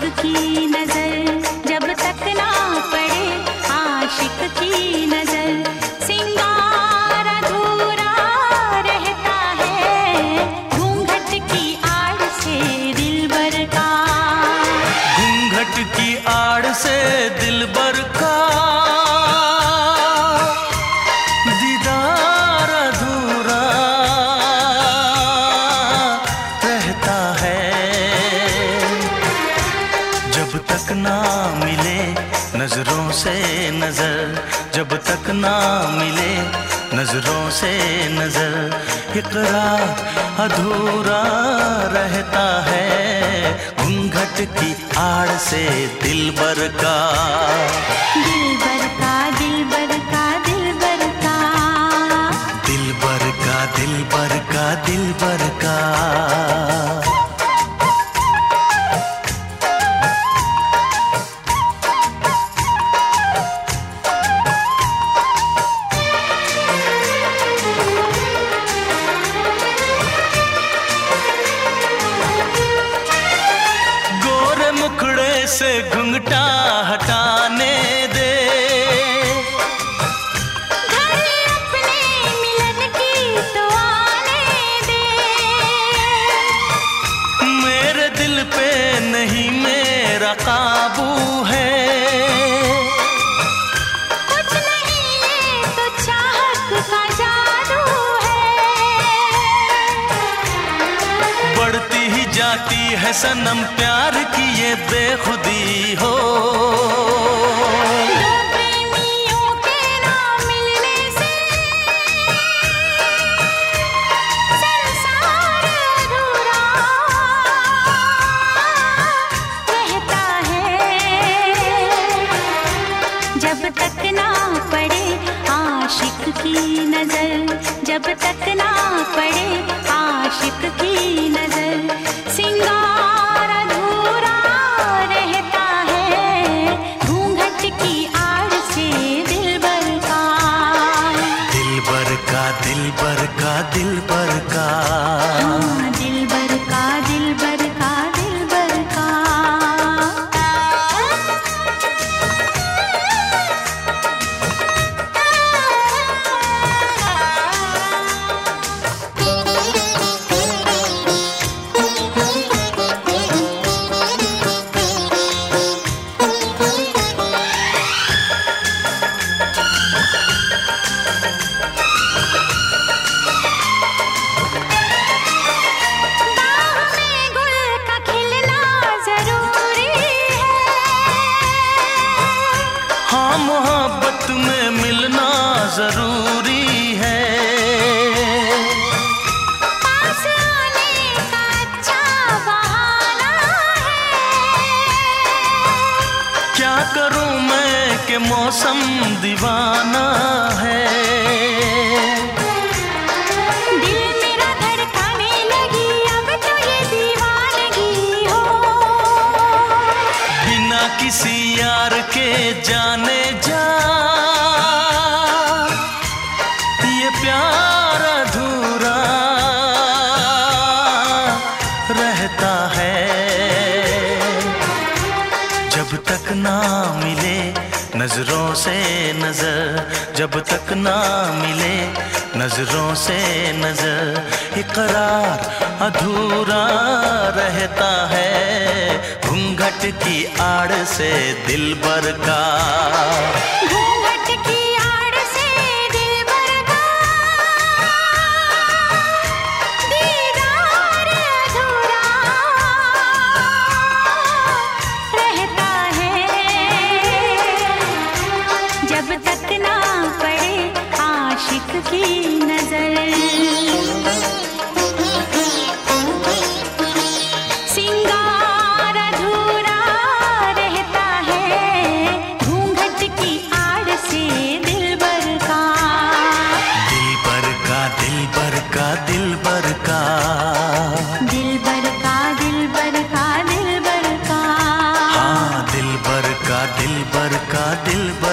की नजर, जब तक ना पड़े आशिक की नजर, सिंगार अधूरा रहता है घूंघट की आड़ से दिलबर का। घूंघट की आड़ से दिलबर का दीदार अधूरा रहता है, जब तक ना मिले नजरों से नजर, जब तक ना मिले नजरों से नजर, इकरार अधूरा रहता है घूंघट की आड़ से दिलबर का। दिलबर का दिलबर का दिलबर का, दिलबर का दिलबर का दिलबर का। मुखड़े से घुंघटा हटाने दे, घर अपने मिलन की तो आने दे। मेरे दिल पे नहीं मेरा काबू है, कुछ नहीं ये तो चाहत का जादू है। बढ़ती ही जाती है सनम प्यार की ये बेखुदी हो, दो प्रेमियों के ना मिलने से संसार अधूरा रहता है, जब तक ना पड़े आशिक की नजर, जब तक ना पड़े आशिक की नजर, सिंगार अधूरा रहता है घूंघट की आड़ से दिलबर का। दिलबर का दिलबर का दिलबर का। हाँ, दिलबर का दिलबर का दिलबर का। मोहब्बत में मिलना जरूरी है, पास आने का अच्छा बहाना है। क्या करूं मैं कि मौसम दीवाना है, दिल मेरा धड़काने लगी अब तो ये दीवानगी हो, बिना किसी यार के जाने जा ये प्यार अधूरा रहता है, जब तक ना मिले नजरों से नजर, जब तक ना मिले नजरों से नजर, इकरार अधूरा रहता है घूंघट की आड़ से दिलबर का। घूंघट की आड़ से दिलबर का दीदार अधूरा रहता है, जब तक ना पड़े आशिक की नजर, सिंगार अधूरा रहता है घूंघट की आड़ से दिलबर का। दिलबर का दिलबर का दिलबर का। दिलबर का दिलबर का दिलबर का। हाँ दिलबर का दिलबर का दिलबर